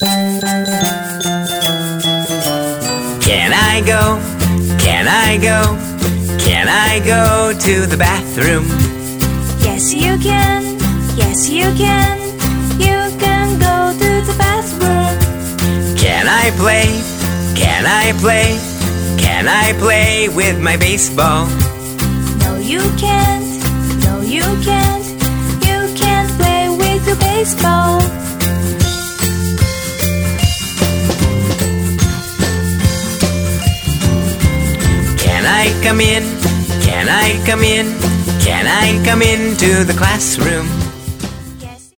Can I go? Can I go? Can I go to the bathroom? Yes, you can. Yes, you can. You can go to the bathroom. Can I play? Can I play? Can I play with my baseball? No, you can't. No, you can't. You can't play with your baseball. Can I come in? Can I come in? Can I come into the classroom?